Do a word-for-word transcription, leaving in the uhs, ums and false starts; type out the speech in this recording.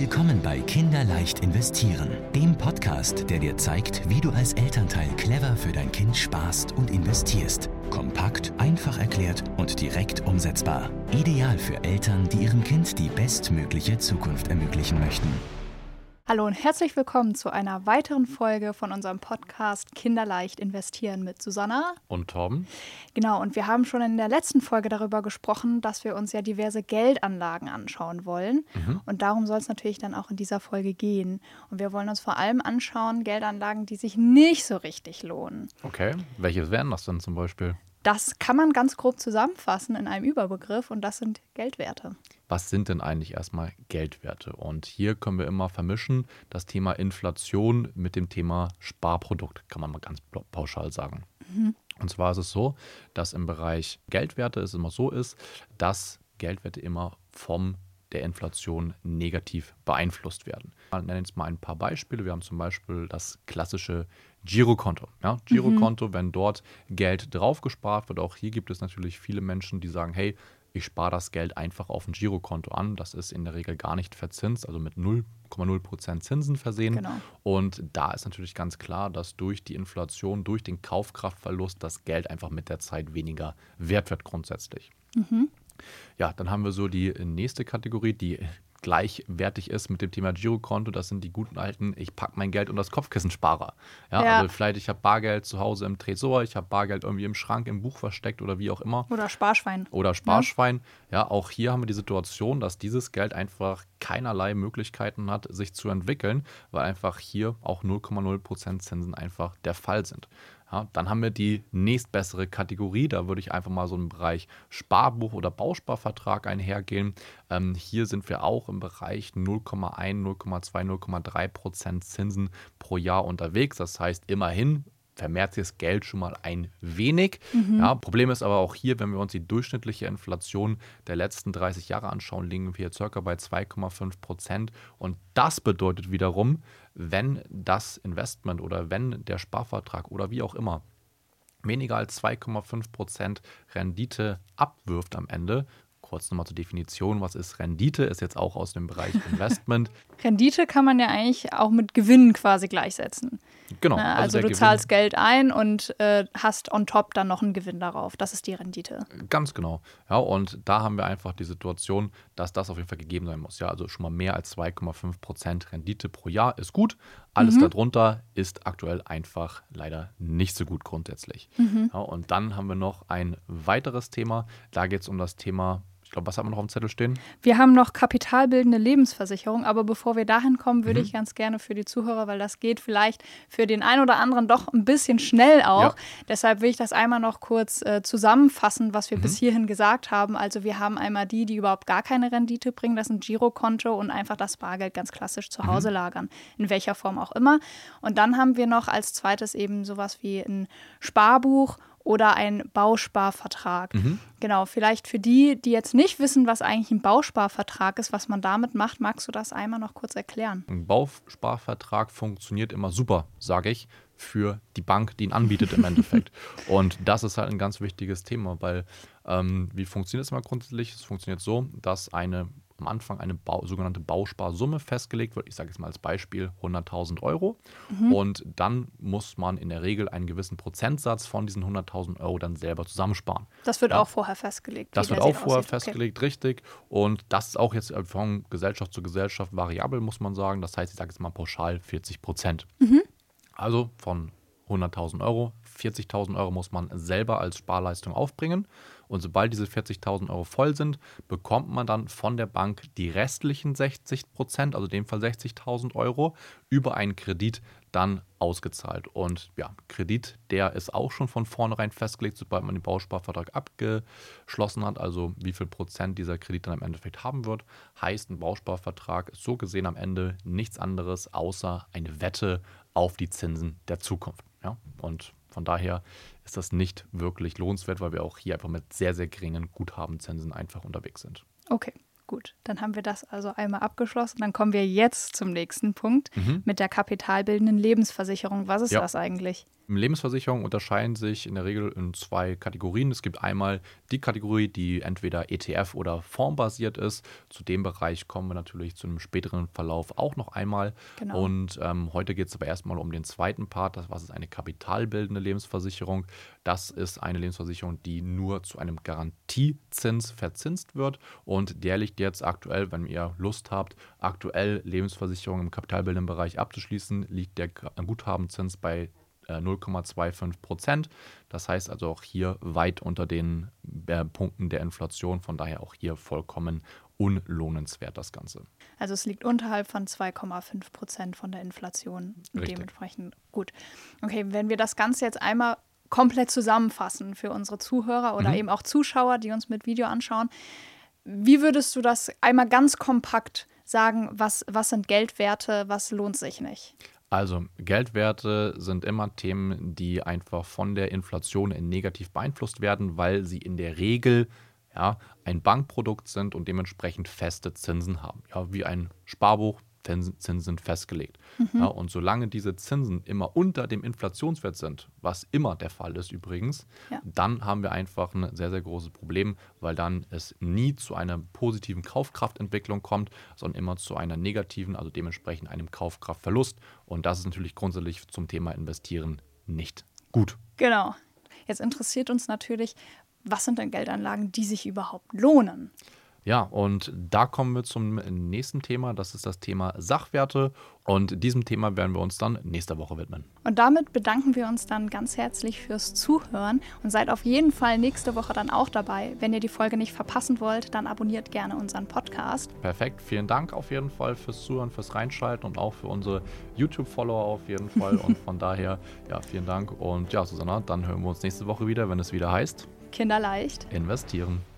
Willkommen bei Kinderleicht investieren, dem Podcast, der dir zeigt, wie du als Elternteil clever für dein Kind sparst und investierst. Kompakt, einfach erklärt und direkt umsetzbar. Ideal für Eltern, die ihrem Kind die bestmögliche Zukunft ermöglichen möchten. Hallo und herzlich willkommen zu einer weiteren Folge von unserem Podcast Kinderleicht investieren mit Susanna und Torben. Genau, und wir haben schon in der letzten Folge darüber gesprochen, dass wir uns ja diverse Geldanlagen anschauen wollen. Mhm. Und darum soll es natürlich dann auch in dieser Folge gehen. Und wir wollen uns vor allem anschauen, Geldanlagen, die sich nicht so richtig lohnen. Okay, welche wären das denn zum Beispiel? Das kann man ganz grob zusammenfassen in einem Überbegriff und das sind Geldwerte. Was sind denn eigentlich erstmal Geldwerte? Und hier können wir immer vermischen das Thema Inflation mit dem Thema Sparprodukt, kann man mal ganz pauschal sagen. Mhm. Und zwar ist es so, dass im Bereich Geldwerte es immer so ist, dass Geldwerte immer vom der Inflation negativ beeinflusst werden. Wir nennen jetzt mal ein paar Beispiele. Wir haben zum Beispiel das klassische Girokonto. Ja, Girokonto, mhm. wenn dort Geld drauf gespart wird. Auch hier gibt es natürlich viele Menschen, die sagen, hey, ich spare das Geld einfach auf ein Girokonto an. Das ist in der Regel gar nicht verzinst, also mit null Komma null Prozent Zinsen versehen. Genau. Und da ist natürlich ganz klar, dass durch die Inflation, durch den Kaufkraftverlust das Geld einfach mit der Zeit weniger wert wird grundsätzlich. Mhm. Ja, dann haben wir so die nächste Kategorie, die gleichwertig ist mit dem Thema Girokonto. Das sind die guten alten, ich packe mein Geld unter das Kopfkissensparer. Ja, ja. Also vielleicht, ich habe Bargeld zu Hause im Tresor, ich habe Bargeld irgendwie im Schrank, im Buch versteckt oder wie auch immer. Oder Sparschwein. Oder Sparschwein. Ja, ja auch hier haben wir die Situation, dass dieses Geld einfach keinerlei Möglichkeiten hat, sich zu entwickeln, weil einfach hier auch null Komma null Prozent Zinsen einfach der Fall sind. Ja, dann haben wir die nächstbessere Kategorie, da würde ich einfach mal so im Bereich Sparbuch oder Bausparvertrag einhergehen. Ähm, hier sind wir auch im Bereich null Komma eins, null Komma zwei, null Komma drei Prozent Zinsen pro Jahr unterwegs. Das heißt, immerhin vermehrt sich das Geld schon mal ein wenig. Mhm. Ja, Problem ist aber auch hier, wenn wir uns die durchschnittliche Inflation der letzten dreißig Jahre anschauen, liegen wir circa bei zwei Komma fünf Prozent. Und das bedeutet wiederum, wenn das Investment oder wenn der Sparvertrag oder wie auch immer weniger als zwei Komma fünf Prozent Rendite abwirft am Ende. Kurz nochmal zur Definition, was ist Rendite? Ist jetzt auch aus dem Bereich Investment. Rendite kann man ja eigentlich auch mit Gewinnen quasi gleichsetzen. Genau. Na, also, also du Gewinn, zahlst Geld ein und äh, hast on top dann noch einen Gewinn darauf. Das ist die Rendite. Ganz genau. Ja, und da haben wir einfach die Situation, dass das auf jeden Fall gegeben sein muss. Ja, also schon mal mehr als zwei Komma fünf Prozent Rendite pro Jahr ist gut. Alles mhm. darunter ist aktuell einfach leider nicht so gut grundsätzlich. Mhm. Ja, und dann haben wir noch ein weiteres Thema. Da geht es um das Thema, ich glaube, was haben wir noch auf dem Zettel stehen? Wir haben noch kapitalbildende Lebensversicherung, aber bevor wir dahin kommen, würde mhm. ich ganz gerne für die Zuhörer, weil das geht vielleicht für den einen oder anderen doch ein bisschen schnell auch. Ja. Deshalb will ich das einmal noch kurz äh, zusammenfassen, was wir mhm. bis hierhin gesagt haben. Also wir haben einmal die, die überhaupt gar keine Rendite bringen, das ist ein Girokonto und einfach das Bargeld ganz klassisch zu Hause mhm. lagern, in welcher Form auch immer. Und dann haben wir noch als zweites eben sowas wie ein Sparbuch oder ein Bausparvertrag. Mhm. Genau, vielleicht für die, die jetzt nicht wissen, was eigentlich ein Bausparvertrag ist, was man damit macht, magst du das einmal noch kurz erklären? Ein Bausparvertrag funktioniert immer super, sage ich, für die Bank, die ihn anbietet im Endeffekt. Und das ist halt ein ganz wichtiges Thema, weil ähm, wie funktioniert es mal grundsätzlich? Es funktioniert so, dass eine am Anfang eine Bau, sogenannte Bausparsumme festgelegt wird. Ich sage jetzt mal als Beispiel hunderttausend Euro. Mhm. Und dann muss man in der Regel einen gewissen Prozentsatz von diesen hunderttausend Euro dann selber zusammensparen. Das wird ja. auch vorher festgelegt. Das wird auch vorher aussieht. festgelegt, okay. Richtig. Und das ist auch jetzt von Gesellschaft zu Gesellschaft variabel, muss man sagen. Das heißt, ich sage jetzt mal pauschal vierzig Prozent. Mhm. Also von hunderttausend Euro, vierzigtausend Euro muss man selber als Sparleistung aufbringen. Und sobald diese vierzigtausend Euro voll sind, bekommt man dann von der Bank die restlichen sechzig Prozent, also in dem Fall sechzigtausend Euro, über einen Kredit dann ausgezahlt. Und ja, Kredit, der ist auch schon von vornherein festgelegt, sobald man den Bausparvertrag abgeschlossen hat, also wie viel Prozent dieser Kredit dann im Endeffekt haben wird. Heißt, ein Bausparvertrag ist so gesehen am Ende nichts anderes, außer eine Wette auf die Zinsen der Zukunft. Ja? Und von daher ist das nicht wirklich lohnenswert, weil wir auch hier einfach mit sehr, sehr geringen Guthabenzinsen einfach unterwegs sind. Okay, gut. Dann haben wir das also einmal abgeschlossen. Dann kommen wir jetzt zum nächsten Punkt mhm. mit der kapitalbildenden Lebensversicherung. Was ist ja. das eigentlich? Lebensversicherungen unterscheiden sich in der Regel in zwei Kategorien. Es gibt einmal die Kategorie, die entweder E T F- oder fondsbasiert ist. Zu dem Bereich kommen wir natürlich zu einem späteren Verlauf auch noch einmal. Genau. Und ähm, heute geht es aber erstmal um den zweiten Part. Das was ist eine kapitalbildende Lebensversicherung. Das ist eine Lebensversicherung, die nur zu einem Garantiezins verzinst wird. Und der liegt jetzt aktuell, wenn ihr Lust habt, aktuell Lebensversicherungen im kapitalbildenden Bereich abzuschließen, liegt der Guthabenzins bei null Komma fünfundzwanzig Prozent. Das heißt also auch hier weit unter den äh, Punkten der Inflation. Von daher auch hier vollkommen unlohnenswert das Ganze. Also es liegt unterhalb von zwei Komma fünf Prozent von der Inflation. Richtig. Dementsprechend gut. Okay, wenn wir das Ganze jetzt einmal komplett zusammenfassen für unsere Zuhörer oder Mhm. eben auch Zuschauer, die uns mit Video anschauen, wie würdest du das einmal ganz kompakt sagen, was, was sind Geldwerte, was lohnt sich nicht? Also Geldwerte sind immer Themen, die einfach von der Inflation negativ beeinflusst werden, weil sie in der Regel ja, ein Bankprodukt sind und dementsprechend feste Zinsen haben. Ja, wie ein Sparbuch, Zinsen sind festgelegt. Mhm. Ja, und solange diese Zinsen immer unter dem Inflationswert sind, was immer der Fall ist übrigens, ja. dann haben wir einfach ein sehr, sehr großes Problem, weil dann es nie zu einer positiven Kaufkraftentwicklung kommt, sondern immer zu einer negativen, also dementsprechend einem Kaufkraftverlust. Und das ist natürlich grundsätzlich zum Thema Investieren nicht gut. Genau. Jetzt interessiert uns natürlich, was sind denn Geldanlagen, die sich überhaupt lohnen? Ja, und da kommen wir zum nächsten Thema. Das ist das Thema Sachwerte. Und diesem Thema werden wir uns dann nächste Woche widmen. Und damit bedanken wir uns dann ganz herzlich fürs Zuhören und seid auf jeden Fall nächste Woche dann auch dabei. Wenn ihr die Folge nicht verpassen wollt, dann abonniert gerne unseren Podcast. Perfekt. Vielen Dank auf jeden Fall fürs Zuhören, fürs Reinschalten und auch für unsere YouTube-Follower auf jeden Fall. Und von daher, ja, vielen Dank. Und ja, Susanna, dann hören wir uns nächste Woche wieder, wenn es wieder heißt: Kinderleicht investieren.